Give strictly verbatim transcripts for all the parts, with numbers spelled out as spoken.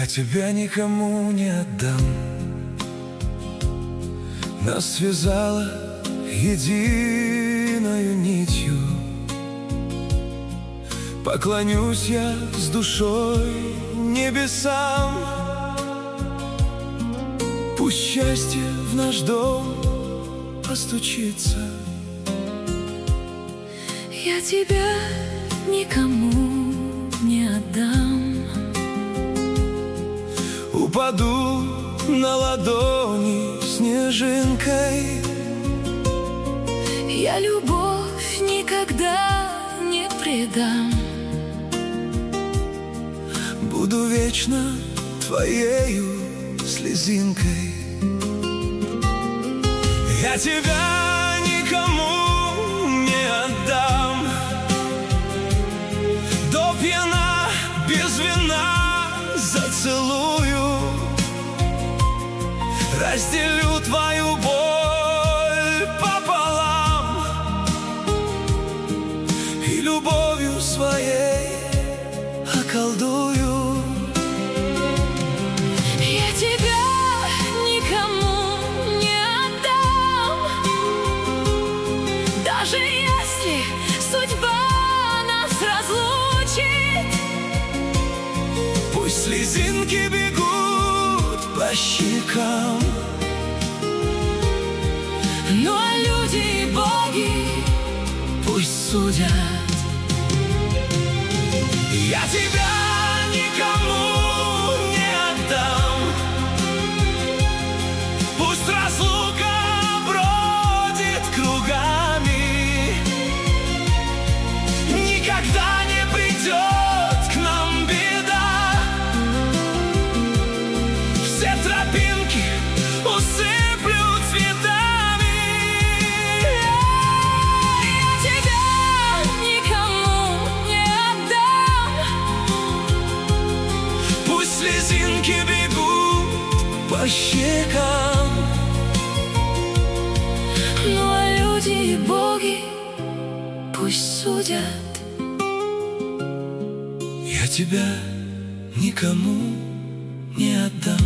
тебя никому не отдам. Нас связала единою нитью. Поклонюсь я с душой небесам. Пусть счастье в наш дом постучится. Я тебя никому не отдам. Упаду на ладони снежинкой. Я любовь никогда не предам. Буду вечно твоею слезинкой. Я тебя никому не отдам. До пьяна без вина зацелую. Разделю твою боль пополам и любовью своей околдую. Я тебя никому не отдам. Даже если судьба нас разлучит, пусть слезинки бегут по щекам, но люди и боги пусть судят. Я тебя никому не отдам. Пусть разлука бродит кругами, никогда не придет к нам беда. Все тропинки усыплю цветами. я тебя никому не отдам. Пусть слезинки бегут по щекам, Ну а люди и боги пусть судят. я тебя никому не отдам.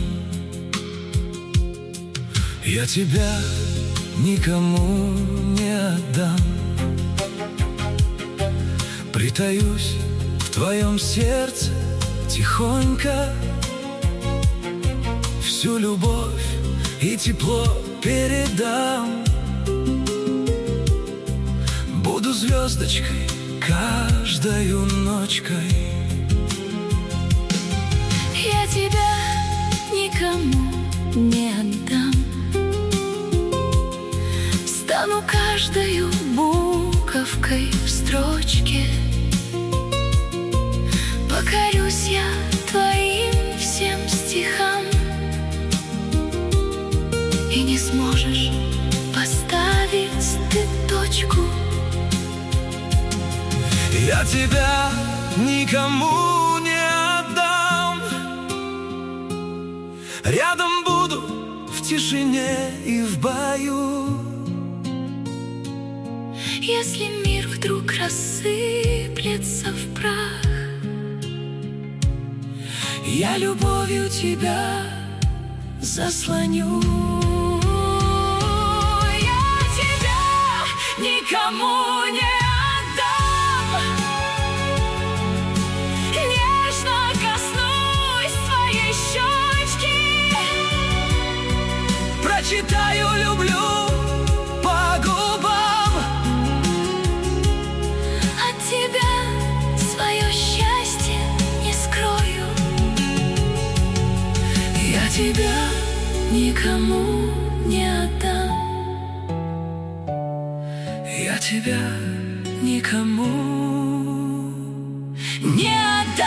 Я тебя никому не отдам. Притаюсь в твоем сердце тихонько. Всю любовь и тепло передам. Буду звездочкой каждою ночкой. Я тебя никому не отдам. Стану каждою буковкой в строчке. Покорюсь я твоим всем стихам, и не сможешь поставить ты точку. Я тебя никому не отдам. Рядом буду в тишине и в бою. Если мир вдруг рассыплется в прах, я любовью тебя заслоню. я тебя никому не отдам. Нежно коснусь твоей щечки. Прочитаю «люблю» по губам. От тебя свое счастье не скрою. Я тебя никому не отдам. Я тебя никому Не отдам.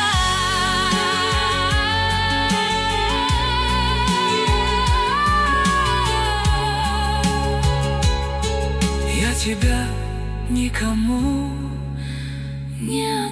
Я тебя никому Не отдам.